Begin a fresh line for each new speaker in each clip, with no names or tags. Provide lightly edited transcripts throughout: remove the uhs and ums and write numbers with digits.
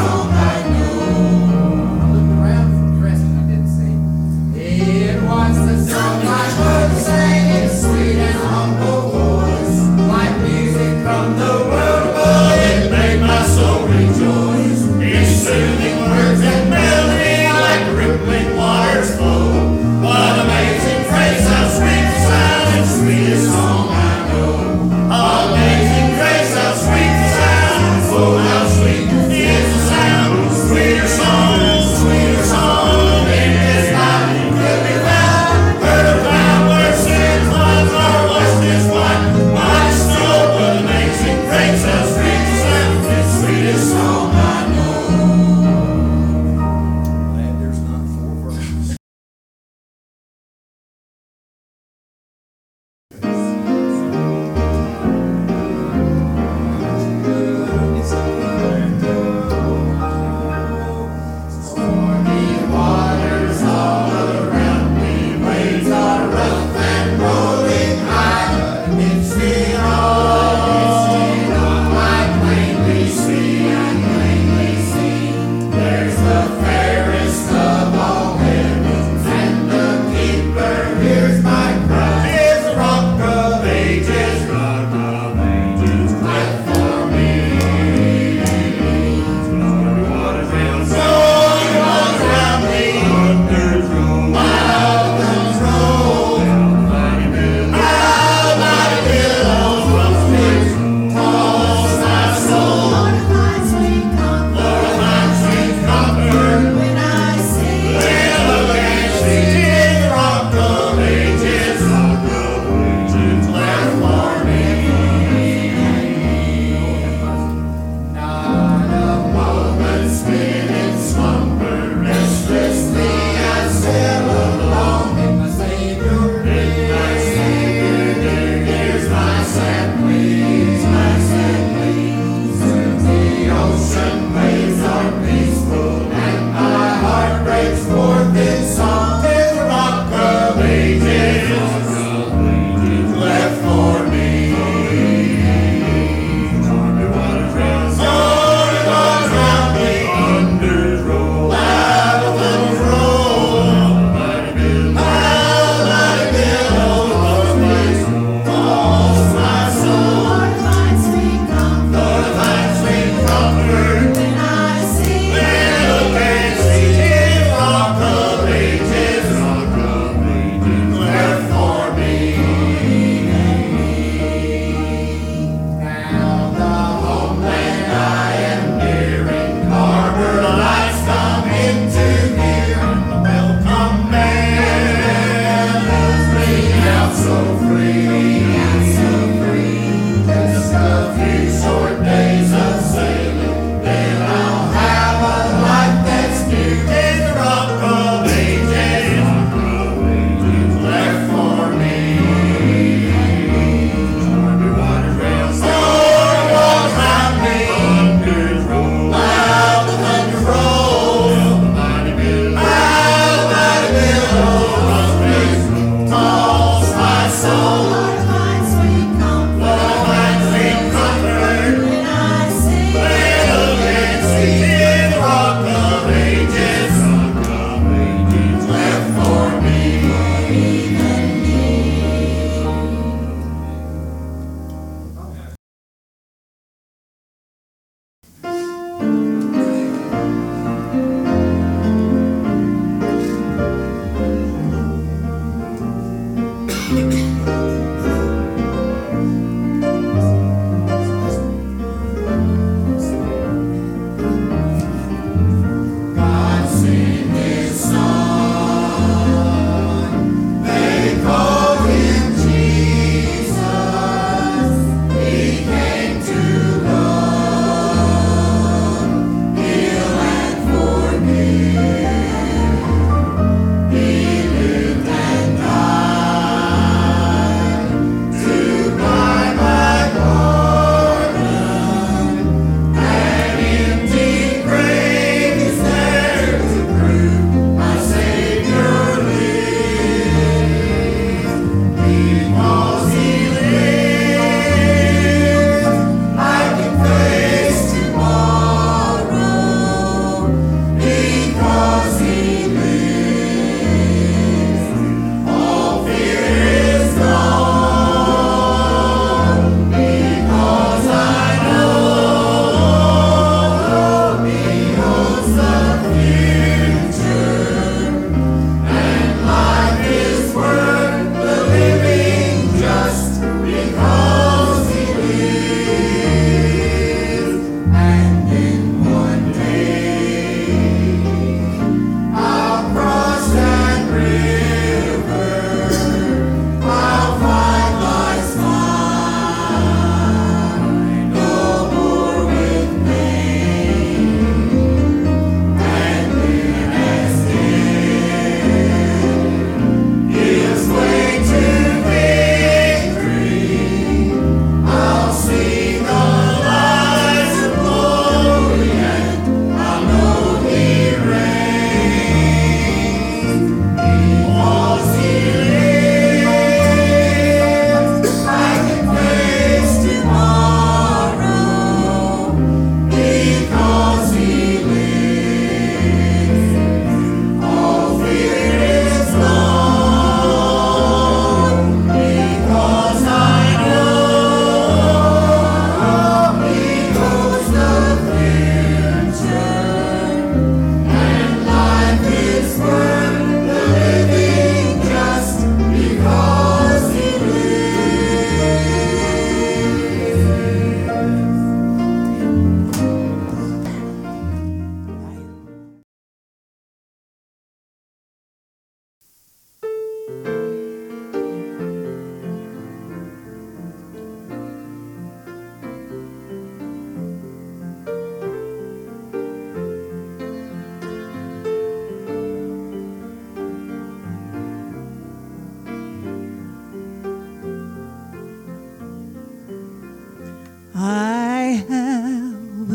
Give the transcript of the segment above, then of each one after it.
song I know. I looked around for the rest, and I didn't see. It was the song my mother sang in sweet and humble voice, like music from the world above. It made my soul rejoice. Its soothing words and melody, like rippling waters flow. What amazing grace, how sweet the sound, and sweetest song I know. Amazing grace, how sweet the sound, oh how sweet is the sound.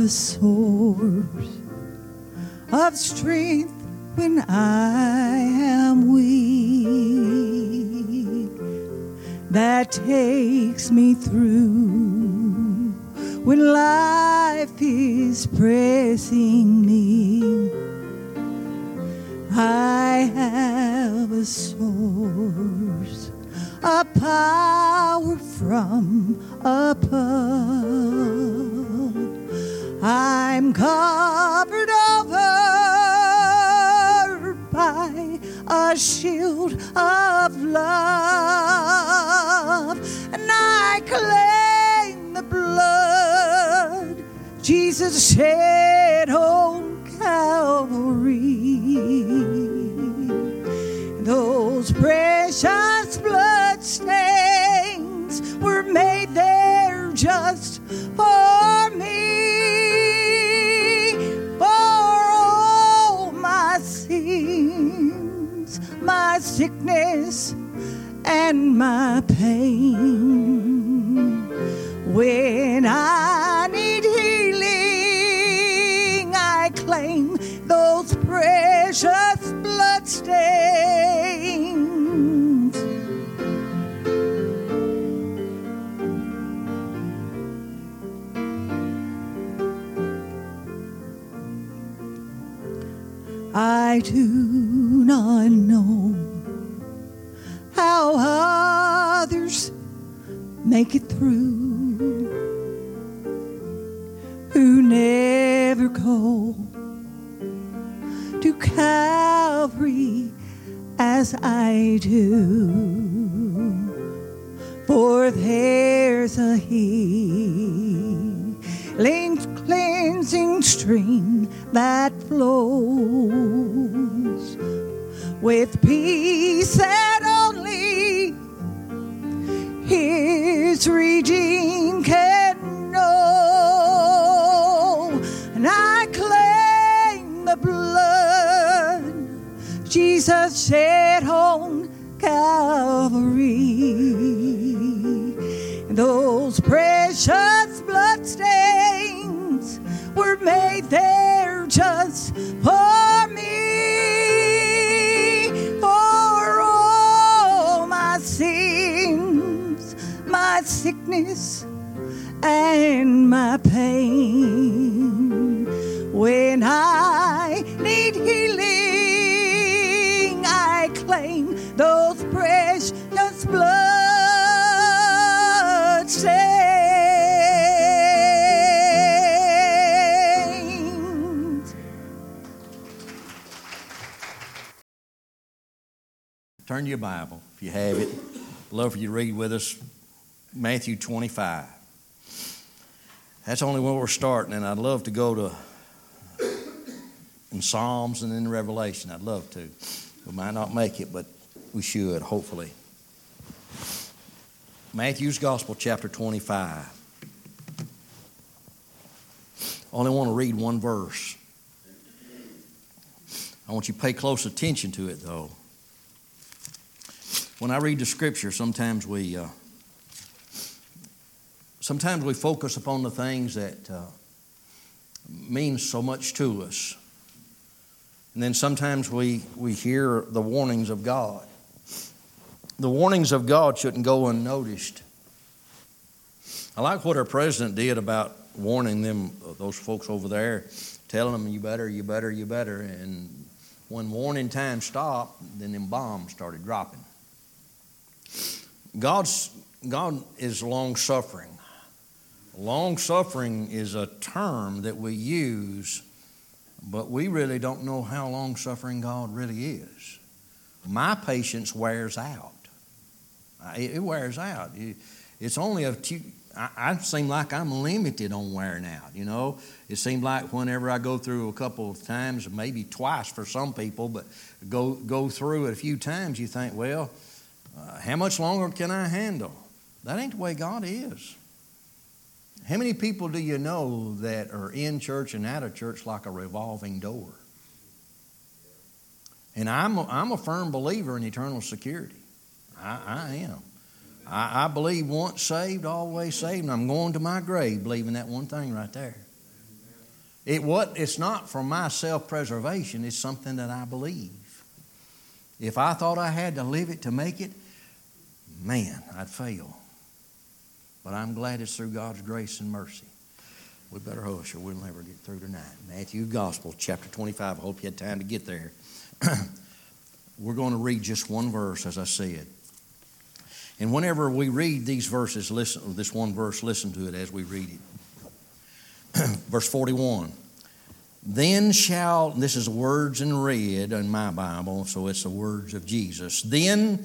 a source of strength when I am weak, that takes me through when life is pressing me. I have a source, a power from above. I'm covered over by a shield of love, and I claim the blood Jesus shed on Calvary. Those precious blood stains were made there just for me, for all my sins, my sickness, and my pain. When I need healing, I claim those precious blood stains. I do not know how others make it through, who never go to Calvary as I do. For there's a healing, cleansing stream that flows with peace that only His redeemed can know. And I claim the blood Jesus shed on Calvary. Those precious blood stains were made there just for me, for all my sins, my sickness, and my pain. When I need healing, I claim those precious blood stains.
Turn to your Bible, if you have it. I'd love for you to read with us Matthew 25. That's only where we're starting, and I'd love to go to in Psalms and in Revelation. I'd love to. We might not make it, but we should, hopefully. Matthew's Gospel, chapter 25. I only want to read one verse. I want you to pay close attention to it, though. When I read the Scripture, sometimes we focus upon the things that mean so much to us. And then sometimes we hear the warnings of God. The warnings of God shouldn't go unnoticed. I like what our president did about warning them, those folks over there, telling them, you better. And when warning time stopped, then them bombs started dropping. God is long-suffering. Long-suffering is a term that we use, but we really don't know how long-suffering God really is. My patience wears out. It wears out. It's only I seem like I'm limited on wearing out, you know. It seems like whenever I go through a couple of times, maybe twice for some people, but go through it a few times, you think, well, how much longer can I handle? That ain't the way God is. How many people do you know that are in church and out of church like a revolving door? And I'm a firm believer in eternal security. I am. I believe once saved, always saved, and I'm going to my grave believing that one thing right there. It's not for my self-preservation. It's something that I believe. If I thought I had to live it to make it, man, I'd fail. But I'm glad it's through God's grace and mercy. We better hush or we'll never get through tonight. Matthew Gospel, chapter 25. I hope you had time to get there. We're going to read just one verse, as I said. And whenever we read these verses, this one verse, listen to it as we read it. Verse 41. Then shall, this is the words in red in my Bible, so it's the words of Jesus. Then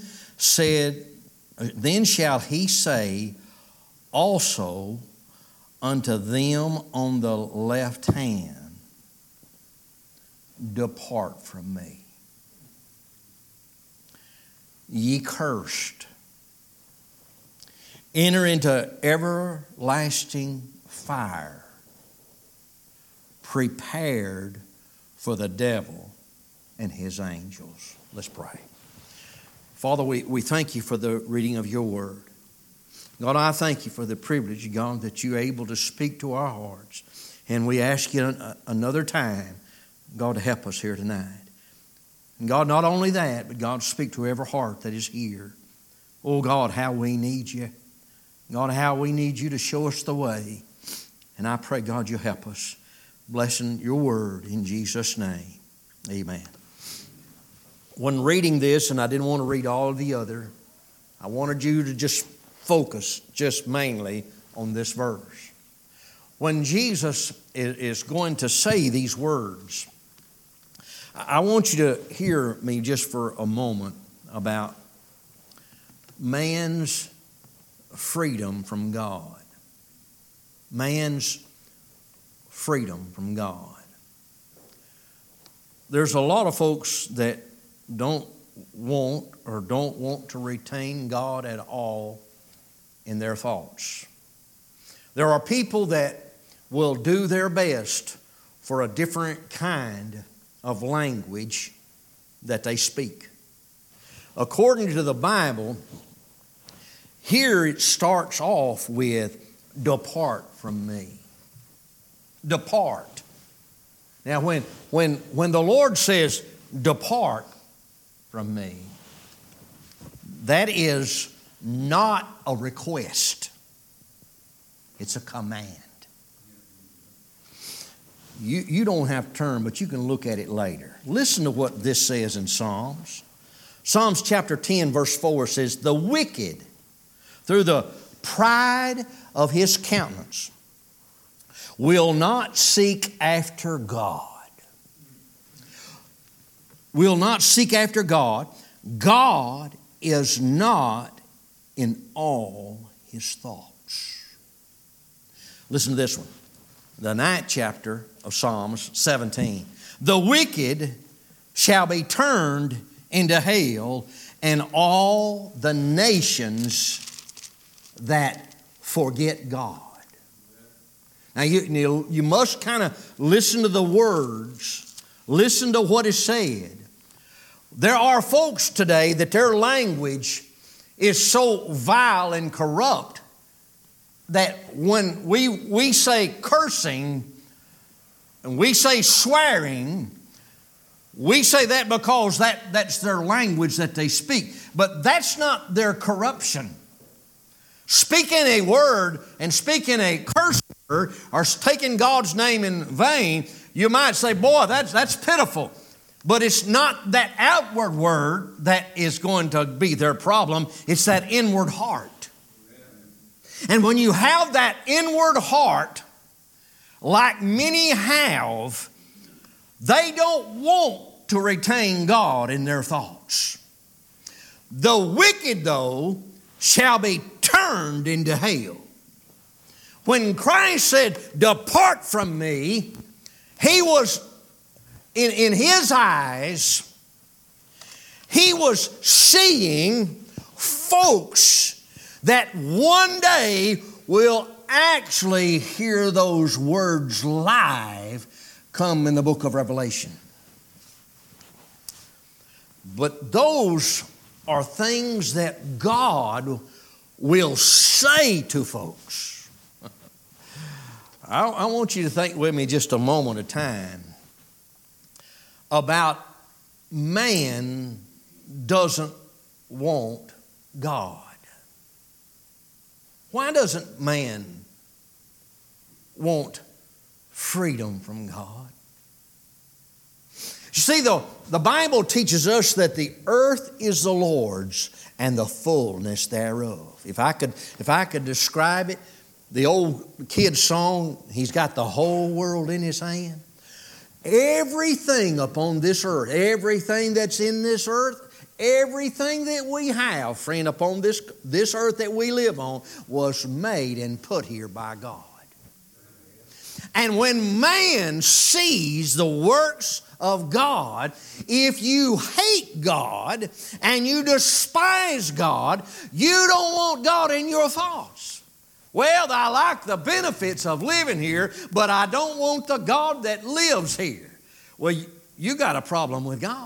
shall he say also unto them on the left hand, depart from me, ye cursed, enter into everlasting fire, prepared for the devil and his angels. Let's pray. Father, we thank you for the reading of your word. God, I thank you for the privilege, God, that you're able to speak to our hearts. And we ask you another time, God, to help us here tonight. And God, not only that, but God, speak to every heart that is here. Oh, God, how we need you. God, how we need you to show us the way. And I pray, God, you'll help us. Blessing your word in Jesus' name. Amen. When reading this, and I didn't want to read all of the other, I wanted you to just focus just mainly on this verse. When Jesus is going to say these words, I want you to hear me just for a moment about man's freedom from God. Man's freedom from God. There's a lot of folks that don't want to retain God at all in their thoughts. There are people that will do their best for a different kind of language that they speak. According to the Bible, here it starts off with, depart from me. Depart. Now when the Lord says, depart from me, that is not a request. It's a command. You don't have to turn, but you can look at it later. Listen to what this says in Psalms. Psalms chapter 10 verse 4 says, the wicked, through the pride of his countenance, will not seek after God. Will not seek after God. God is not in all his thoughts. Listen to this one. The 9th chapter of Psalms 17. The wicked shall be turned into hell, and all the nations that forget God. Now you must kind of listen to the words, listen to what is said. There are folks today that their language is so vile and corrupt that when we say cursing and we say swearing, we say that because that's their language that they speak. But that's not their corruption. Speaking a word and speaking a curse word or taking God's name in vain, you might say, boy, that's pitiful. But it's not that outward word that is going to be their problem. It's that inward heart. And when you have that inward heart, like many have, they don't want to retain God in their thoughts. The wicked, though, shall be turned into hell. When Christ said, depart from me, he was, in his eyes, he was seeing folks that one day will actually hear those words live come in the book of Revelation. But those are things that God will say to folks. I want you to think with me just a moment of time about man doesn't want God. Why doesn't man want freedom from God? You see, the Bible teaches us that the earth is the Lord's and the fullness thereof. If I could describe it, the old kid's song, he's got the whole world in his hand. Everything upon this earth, everything that's in this earth, everything that we have, friend, upon this earth that we live on, was made and put here by God. And when man sees the works of God, if you hate God and you despise God, you don't want God in your thoughts. Well, I like the benefits of living here, but I don't want the God that lives here. Well, you got a problem with God.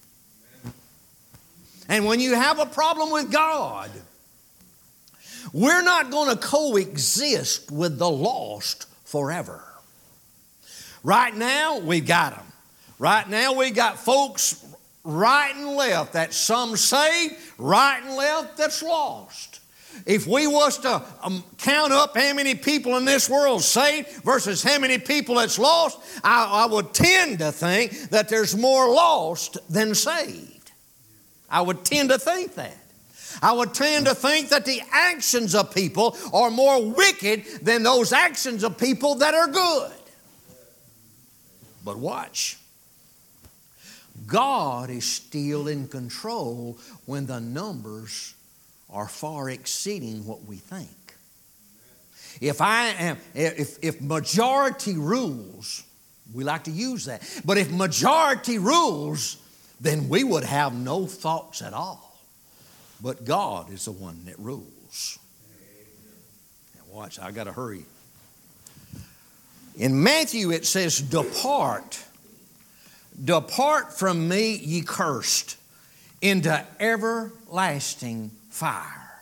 And when you have a problem with God, we're not going to coexist with the lost forever. Right now, we've got them. Right now, we got folks right and left, that's some saved, right and left, that's lost. If we was to count up how many people in this world saved versus how many people that's lost, I would tend to think that there's more lost than saved. I would tend to think that. I would tend to think that the actions of people are more wicked than those actions of people that are good. But watch. God is still in control when the numbers are far exceeding what we think. If majority rules, we like to use that, but if majority rules, then we would have no thoughts at all. But God is the one that rules. Now watch, I got to hurry. In Matthew it says, Depart from me, ye cursed, into everlasting fire,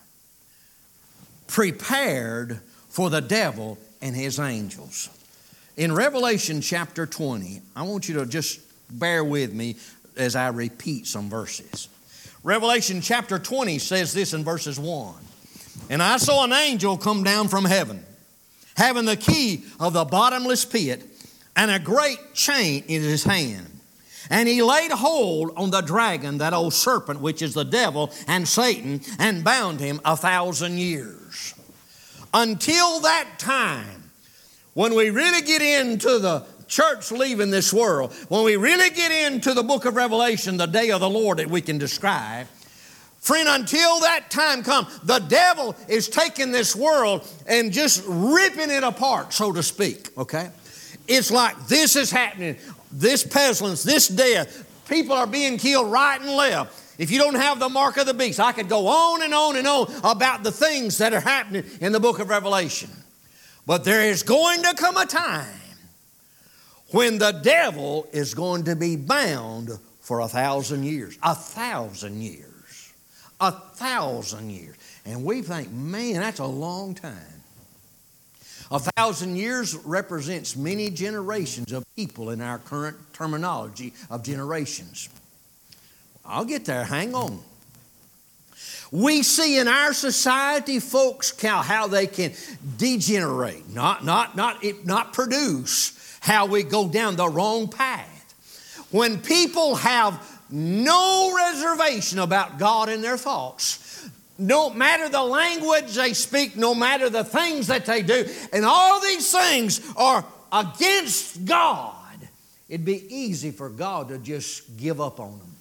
prepared for the devil and his angels. In Revelation chapter 20, I want you to just bear with me as I repeat some verses. Revelation chapter 20 says this in verses 1. And I saw an angel come down from heaven, having the key of the bottomless pit and a great chain in his hand. And he laid hold on the dragon, that old serpent, which is the devil and Satan, and bound him 1,000 years. Until that time, when we really get into the church leaving this world, when we really get into the book of Revelation, the day of the Lord that we can describe, friend, until that time comes, the devil is taking this world and just ripping it apart, so to speak, okay? It's like this is happening. This pestilence, this death, people are being killed right and left. If you don't have the mark of the beast, I could go on and on and on about the things that are happening in the book of Revelation. But there is going to come a time when the devil is going to be bound for 1,000 years. 1,000 years. 1,000 years. And we think, man, that's a long time. 1,000 years represents many generations of people in our current terminology of generations. I'll get there, hang on. We see in our society folks how they can degenerate, not produce, how we go down the wrong path. When people have no reservation about God in their thoughts, no matter the language they speak, no matter the things that they do, and all these things are against God, it'd be easy for God to just give up on them.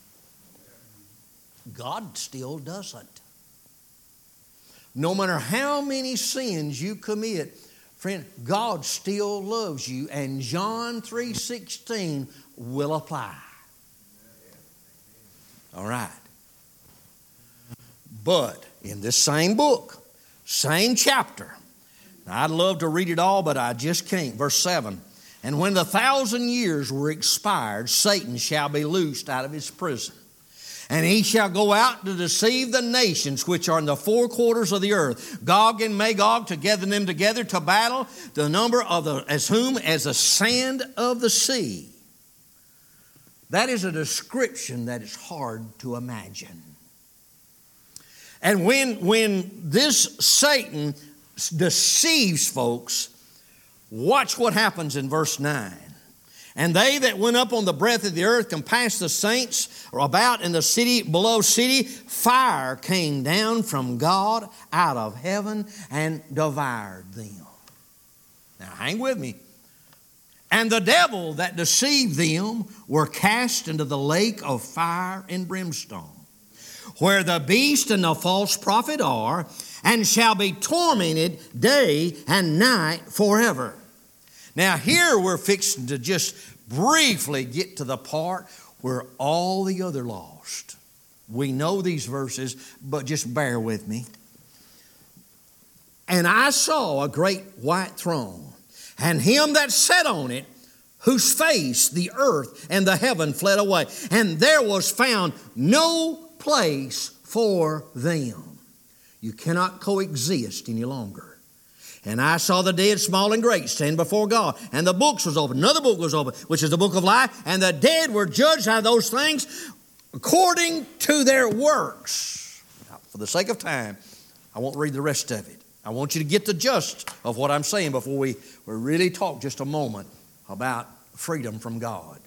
God still doesn't. No matter how many sins you commit, friend, God still loves you, and John 3:16 will apply. All right. But in this same book, same chapter, I'd love to read it all, but I just can't. Verse 7, and when the 1,000 years were expired, Satan shall be loosed out of his prison And he shall go out to deceive the nations which are in the four quarters of the earth, Gog and Magog, to gather them together to battle, the number of as the sand of the sea. That is a description that is hard to imagine. And when this Satan deceives folks, watch what happens in verse 9. And they that went up on the breadth of the earth compassed the saints about in the city below city. Fire came down from God out of heaven and devoured them. Now hang with me. And the devil that deceived them were cast into the lake of fire and brimstone, where the beast and the false prophet are, and shall be tormented day and night forever. Now here we're fixing to just briefly get to the part where all the other lost. We know these verses, but just bear with me. And I saw a great white throne, and him that sat on it, whose face the earth and the heaven fled away, and there was found no place for them. You cannot coexist any longer. And I saw the dead, small and great, stand before God. And the books was opened. Another book was opened, which is the book of life. And the dead were judged out of those things according to their works. Now, for the sake of time, I won't read the rest of it. I want you to get the gist of what I'm saying before we really talk just a moment about freedom from God.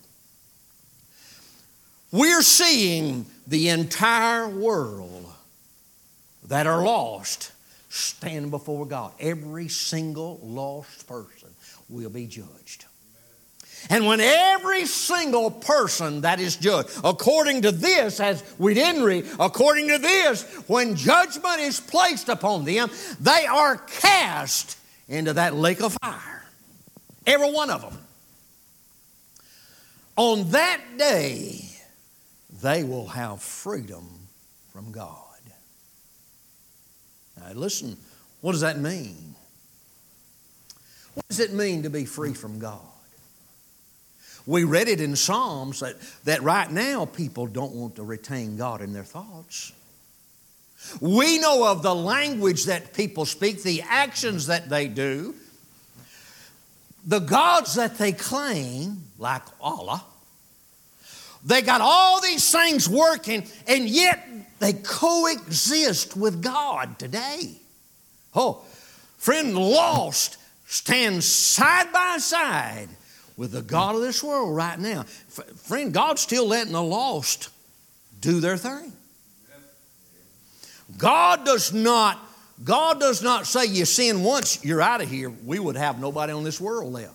We're seeing the entire world that are lost stand before God. Every single lost person will be judged. And when every single person that is judged, according to this, as we didn't read, according to this, when judgment is placed upon them, they are cast into that lake of fire. Every one of them. On that day, they will have freedom from God. Now listen, what does that mean? What does it mean to be free from God? We read it in Psalms that right now people don't want to retain God in their thoughts. We know of the language that people speak, the actions that they do, the gods that they claim, like Allah. They got all these things working, and yet they coexist with God today. Oh, friend, lost stands side by side with the God of this world right now. Friend, God's still letting the lost do their thing. God does not say you sin once, you're out of here. We would have nobody on this world left.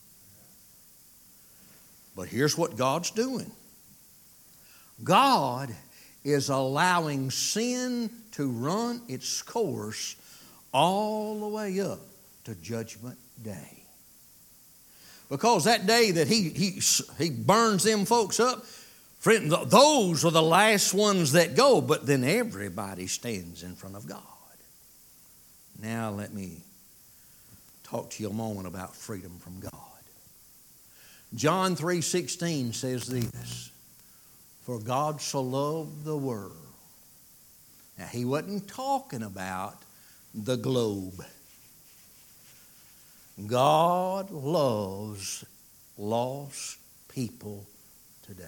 But here's what God's doing. God is allowing sin to run its course all the way up to Judgment Day. Because that day that he burns them folks up, friend, those are the last ones that go, but then everybody stands in front of God. Now let me talk to you a moment about freedom from God. John 3:16 says this, for God so loved the world. Now he wasn't talking about the globe. God loves lost people today.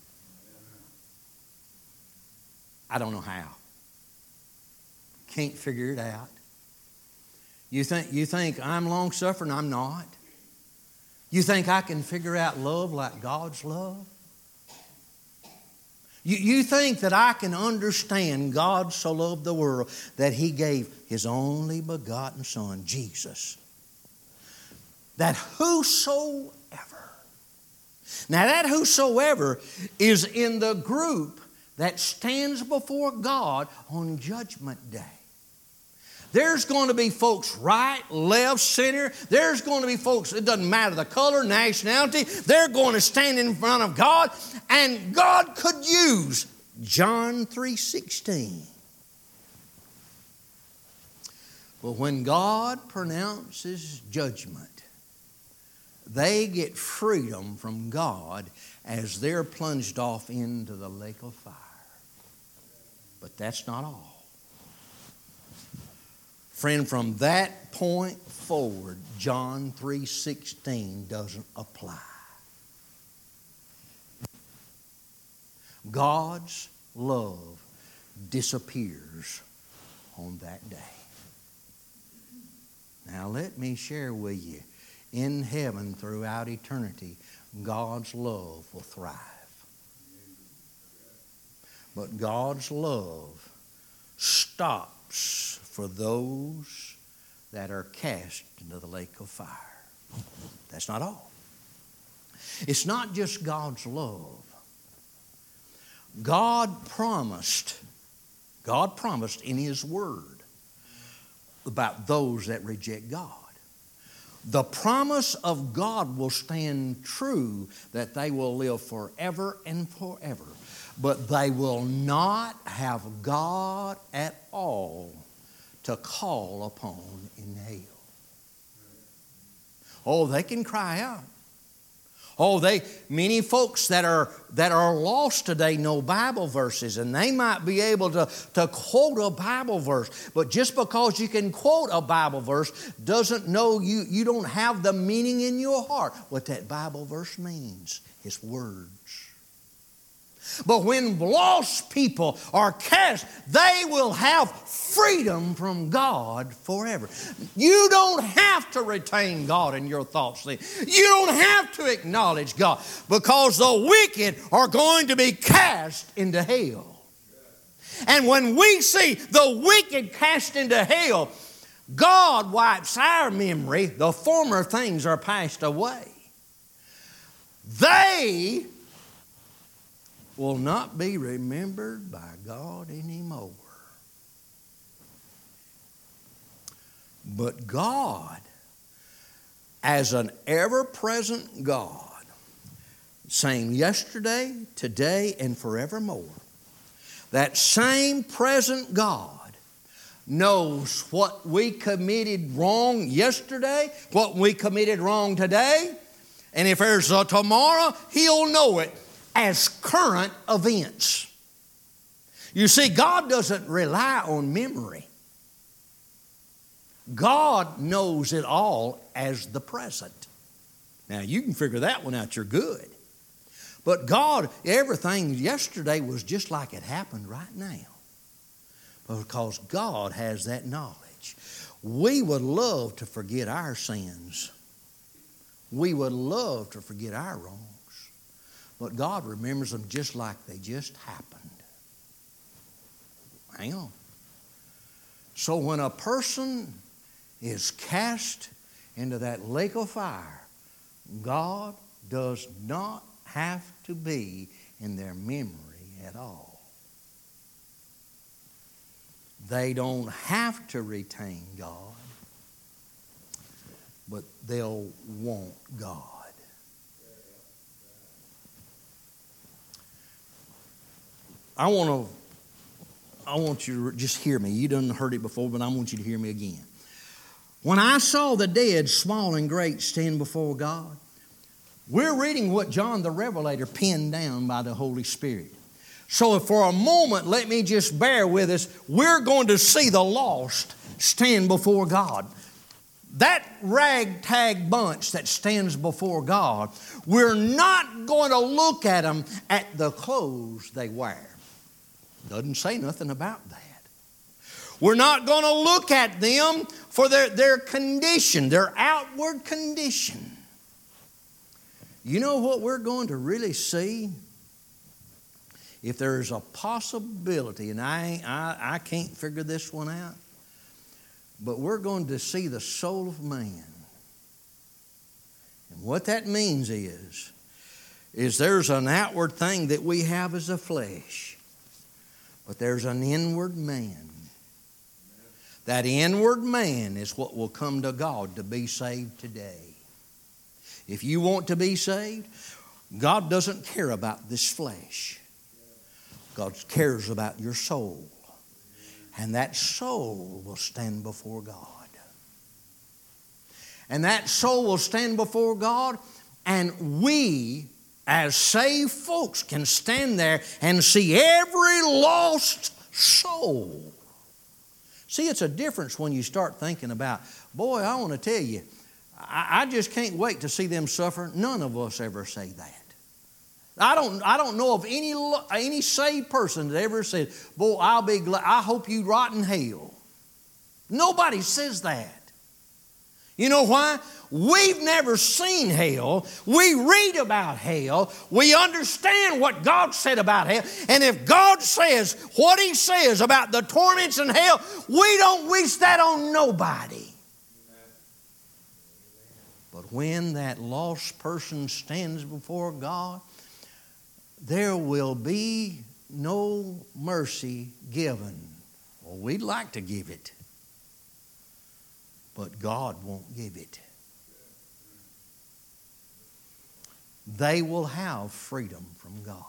I don't know how. Can't figure it out. You think I'm long-suffering? I'm not. You think I can figure out love like God's love? You think that I can understand God so loved the world that He gave His only begotten Son, Jesus. That whosoever. Now that whosoever is in the group that stands before God on Judgment Day. There's going to be folks right, left, center. There's going to be folks, it doesn't matter the color, nationality. They're going to stand in front of God. And God could use John 3:16. But when God pronounces judgment, they get freedom from God as they're plunged off into the lake of fire. But that's not all. Friend, from that point forward, John 3:16 doesn't apply. God's love disappears on that day. Now let me share with you, in heaven throughout eternity, God's love will thrive. But God's love stops for those that are cast into the lake of fire. That's not all. It's not just God's love. God promised in His Word about those that reject God. The promise of God will stand true that they will live forever and forever. But they will not have God at all to call upon in hell. Oh, they can cry out. Oh, many folks that are lost today know Bible verses, and they might be able to quote a Bible verse. But just because you can quote a Bible verse doesn't know you don't have the meaning in your heart what that Bible verse means. It's words. But when lost people are cast, they will have freedom from God forever. You don't have to retain God in your thoughts. You don't have to acknowledge God, because the wicked are going to be cast into hell. And when we see the wicked cast into hell, God wipes our memory. The former things are passed away. They will not be remembered by God anymore. But God, as an ever-present God, same yesterday, today, and forevermore, that same present God knows what we committed wrong yesterday, what we committed wrong today, and if there's a tomorrow, He'll know it as current events. You see, God doesn't rely on memory. God knows it all as the present. Now, you can figure that one out, you're good. But God, everything yesterday was just like it happened right now. Because God has that knowledge. We would love to forget our sins. We would love to forget our wrongs. But God remembers them just like they just happened. Hang on. So when a person is cast into that lake of fire, God does not have to be in their memory at all. They don't have to retain God, but they'll want God. I want you to just hear me. You done heard it before, but I want you to hear me again. When I saw the dead, small and great, stand before God, we're reading what John the Revelator penned down by the Holy Spirit. So for a moment, let me just bear with us. We're going to see the lost stand before God. That ragtag bunch that stands before God, we're not going to look at them at the clothes they wear. Doesn't say nothing about that. We're not going to look at them for their condition, their outward condition. You know what we're going to really see? If there's a possibility, and I can't figure this one out, but we're going to see the soul of man. And what that means is there's an outward thing that we have as a flesh. But there's an inward man. That inward man is what will come to God to be saved today. If you want to be saved, God doesn't care about this flesh. God cares about your soul. And that soul will stand before God. And that soul will stand before God, and we, as saved folks, can stand there and see every lost soul. See, it's a difference when you start thinking about, boy, I want to tell you, I just can't wait to see them suffer. None of us ever say that. I don't know of any saved person that ever said, boy, I'll be glad, I hope you rot in hell. Nobody says that. You know why? We've never seen hell. We read about hell. We understand what God said about hell. And if God says what He says about the torments in hell, we don't wish that on nobody. But when that lost person stands before God, there will be no mercy given. Well, we'd like to give it, but God won't give it. They will have freedom from God.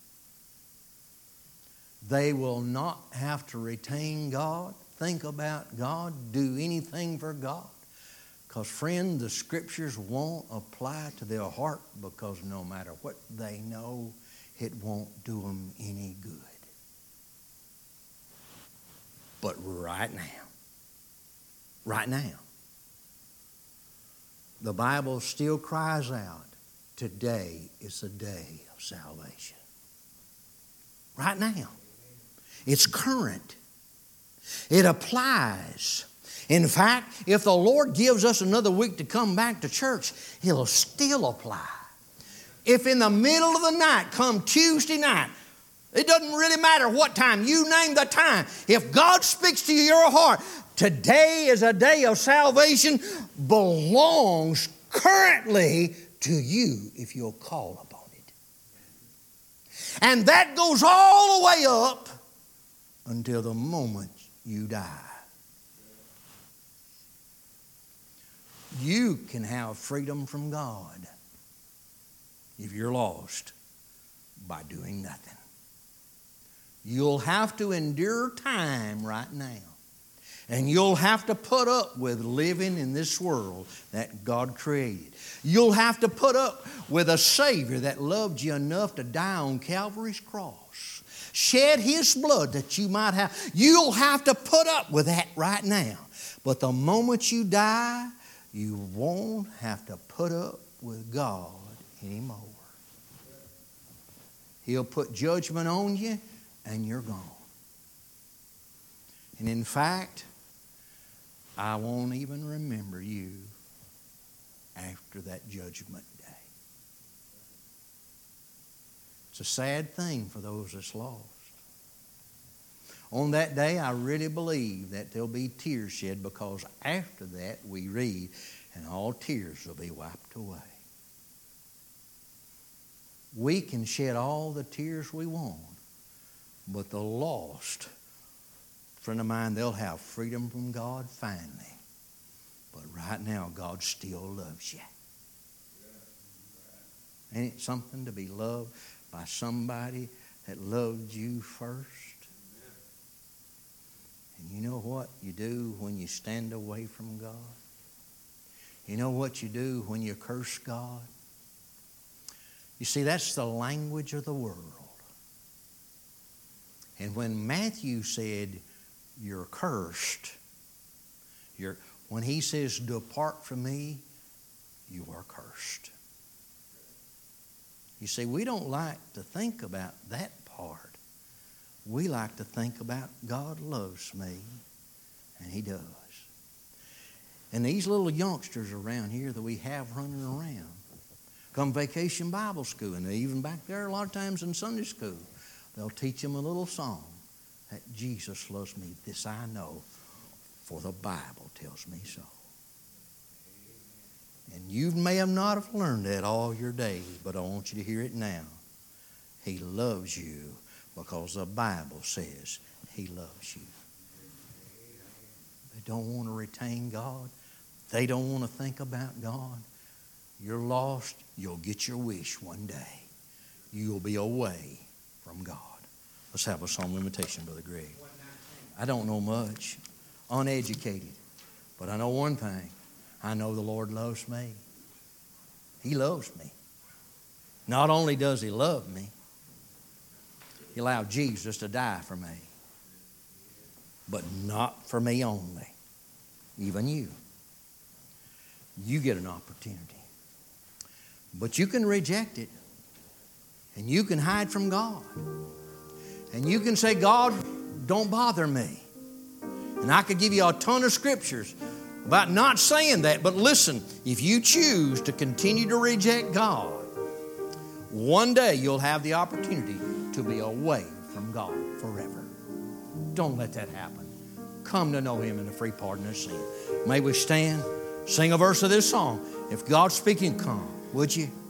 They will not have to retain God, think about God, do anything for God. Because, friend, the Scriptures won't apply to their heart, because no matter what they know, it won't do them any good. But right now, the Bible still cries out, today is the day of salvation. Right now. It's current. It applies. In fact, if the Lord gives us another week to come back to church, He'll still apply. If in the middle of the night, come Tuesday night, it doesn't really matter what time, you name the time. If God speaks to your heart, today is a day of salvation, belongs currently to you if you'll call upon it. And that goes all the way up until the moment you die. You can have freedom from God if you're lost by doing nothing. You'll have to endure time right now. And you'll have to put up with living in this world that God created. You'll have to put up with a Savior that loved you enough to die on Calvary's cross. Shed His blood that you might have. You'll have to put up with that right now. But the moment you die, you won't have to put up with God anymore. He'll put judgment on you and you're gone. And in fact, I won't even remember you after that judgment day. It's a sad thing for those that's lost. On that day, I really believe that there'll be tears shed, because after that we read, and all tears will be wiped away. We can shed all the tears we want, but the lost, friend of mine, they'll have freedom from God finally. But right now, God still loves you. Ain't it something to be loved by somebody that loved you first? And you know what you do when you stand away from God? You know what you do when you curse God? You see, that's the language of the world. And when Matthew said, you're cursed, when he says, depart from me, you are cursed. You see, we don't like to think about that part. We like to think about God loves me, and He does. And these little youngsters around here that we have running around, come Vacation Bible School, and even back there a lot of times in Sunday school, they'll teach them a little song, that Jesus loves me, this I know, for the Bible tells me so. And you may have not have learned that all your days, but I want you to hear it now. He loves you because the Bible says He loves you. They don't want to retain God. They don't want to think about God. You're lost. You'll get your wish one day. You'll be away from God. Let's have a song invitation, Brother Greg. I don't know much. Uneducated. But I know one thing. I know the Lord loves me. He loves me. Not only does He love me, He allowed Jesus to die for me. but not for me only. Even you. You get an opportunity. But you can reject it. And you can hide from God. And you can say, God, don't bother me. And I could give you a ton of scriptures about not saying that. But listen, if you choose to continue to reject God, one day you'll have the opportunity to be away from God forever. Don't let that happen. Come to know Him in the free pardon of sin. May we stand, sing a verse of this song. If God's speaking, come, would you?